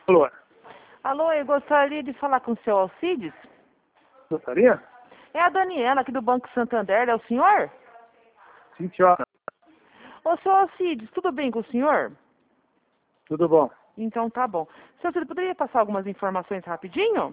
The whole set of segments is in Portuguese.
Alô? Alô, eu gostaria de falar com o seu Alcides. Gostaria? É a Daniela, aqui do Banco Santander, é o senhor? Sim, senhora. Ô, seu Alcides, tudo bem com o senhor? Tudo bom? Então tá bom. Seu Alcides, poderia passar algumas informações rapidinho?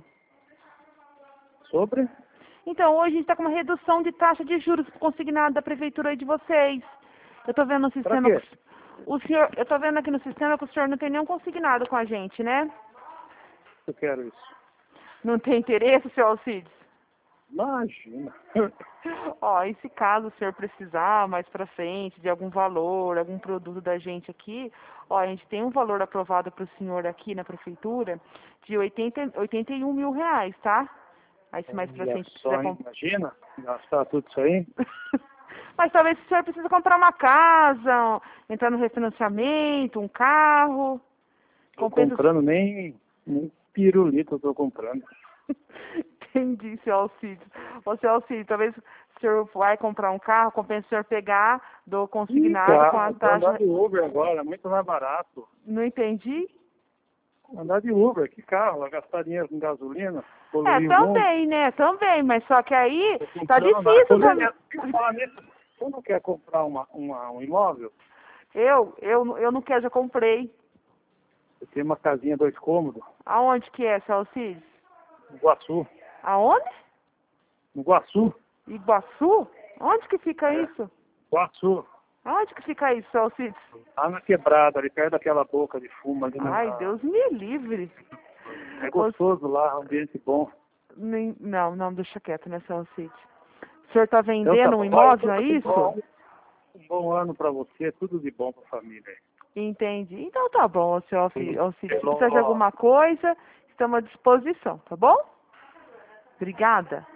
Sobre? Então, hoje a gente está com uma redução de taxa de juros consignada da prefeitura aí de vocês. Eu tô vendo no Pra sistema... quê? O senhor, eu tô vendo aqui no sistema que o senhor não tem nenhum consignado com a gente, né? Eu quero isso. Não tem interesse, seu Alcides? Imagina. Ó, e se caso o senhor precisar mais para frente de algum valor, algum produto da gente aqui, ó, a gente tem um valor aprovado para o senhor aqui na prefeitura de 81 mil reais, tá? Aí se mais para Olha frente só, precisar hein? Imagina gastar tudo isso aí. Mas talvez o senhor precise comprar uma casa, entrar no refinanciamento, um carro. Tô Compensa. comprando nem pirulito eu tô comprando. Entendi, seu Alcides. Ô, seu Alcides, talvez o senhor vai comprar um carro, compensa o senhor pegar do consignado com a Cara, andar taxa. de Uber agora, muito mais barato. Não entendi? Andar de Uber, que carro? Vai gastar dinheiro com gasolina, É, poluir o mundo. também, né? Também, mas só que aí Tô tá comprando nada. difícil pra mim. Falar nisso, você não quer comprar um imóvel? Eu não quero, já comprei. Você tem uma casinha 2 cômodos, Aonde que é, seu Alcides? no Iguaçu. Aonde? No Iguaçu? Iguaçu? Onde que fica É. isso? Iguaçu. Aonde que fica isso, seu Alcides? Lá na quebrada, ali perto daquela boca de fumo ali Ai, Deus me livre. É gostoso lá, ambiente bom. Não, deixa quieto, né, seu Alcides? O senhor tá Então tá vendendo um bom. Olha, imóvel, é tudo de isso? bom. Um bom ano pra você, tudo de bom pra família. Entendi. Então tá bom, seu Alcides. Se precisar de Pelo alguma coisa, estamos à disposição, tá bom? Obrigada.